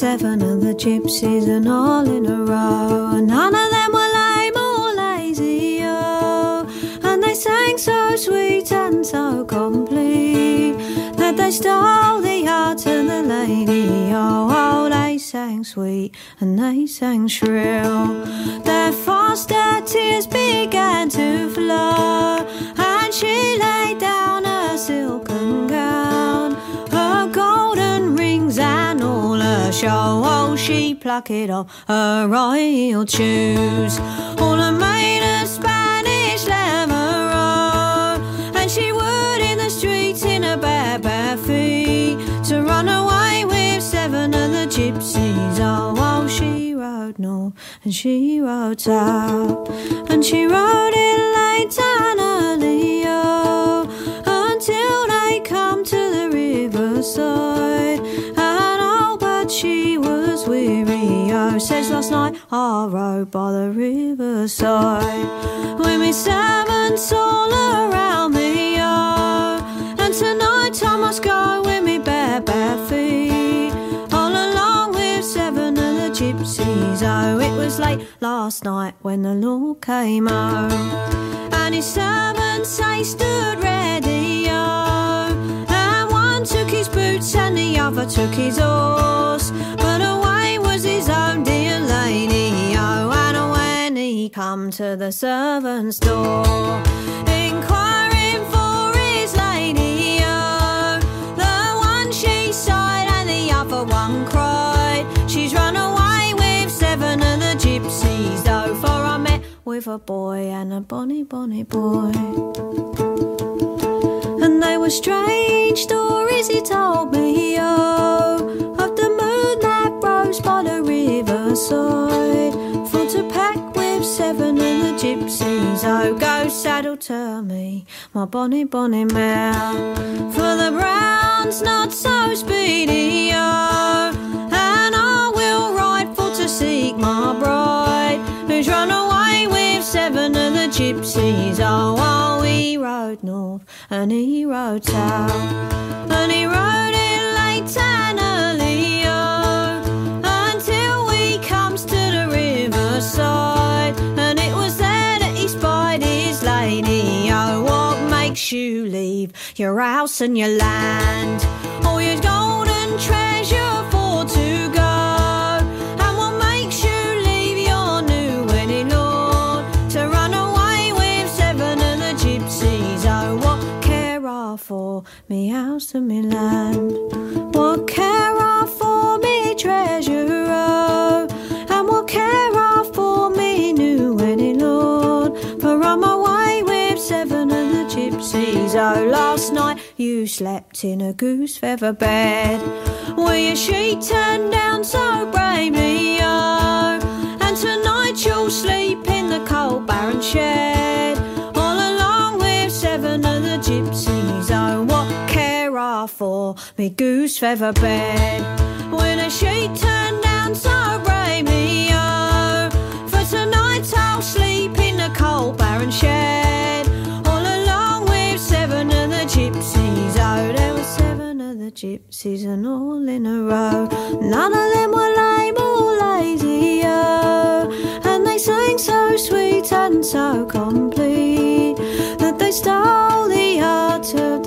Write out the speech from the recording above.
7 of the gypsies and all in a row. And none of them were lame or lazy, oh, and they sang so sweet and so complete that they stole the heart of the lady, oh, oh, they sang sweet and they sang shrill. Their faster tears began to flow, and she laid down her silken gown, her golden rings and all her show. Oh, she plucked it off her royal shoes, all her made of Spanish leather, oh, and she would in the streets in her bare feet to run away with 7 of the gypsies. Oh, oh, she rode north and she rode south, and she rode in late and early, oh, until they come to the riverside. And oh, but she was weary, oh, says last night I rode by the riverside with me servants all around me, oh, and tonight I must go with me bare feet, all along with 7 of the gypsies. Oh, it was late last night when the Lord came home, and his servants they stood ready, oh, and one took his boots and the other took his horse, but away was his own dear lady, oh, and when he come to the servants' door, inquiring for his lady, oh, the one she sighed and the other one cried, she's run away with 7 of the gypsies, oh, for I met with a boy and a bonny boy, and they were strange stories he told me, oh, of the moon that rose by the riverside, for to pack with 7 of the gypsies. Oh, go saddle to me, my bonny mare, for the brown's not so speedy, oh, and I will ride for to seek my bride, who's run away with 7 of the gypsies. Oh, oh, he rode north and he rode south, and he rode in late and early, oh, until we comes to the riverside, and it was there that he spied his lady. Oh, what makes you leave your house and your land, all your golden treasure for to go, and what makes you leave your new wedded lord to run away with 7 of the gypsies? Oh, what care I for me house and me land, what care I for me treasure, oh, and what care I for me new wedded lord, for I'm away with 7 of the gypsies. Oh, last night you slept in a goose feather bed, with your sheet turned down so bravely, oh, and tonight you'll sleep in the cold barren shed, all along with 7 of the gypsies. Oh, what care I for me goose feather bed, with a sheet turned down so bravely, oh, for tonight I'll sleep in the cold barren shed, all along with 7 of the gypsies. Oh, there were 7 of the gypsies and all in a row, none of them were lame or lazy, oh, and they sang so sweet and so complete that they stole the heart of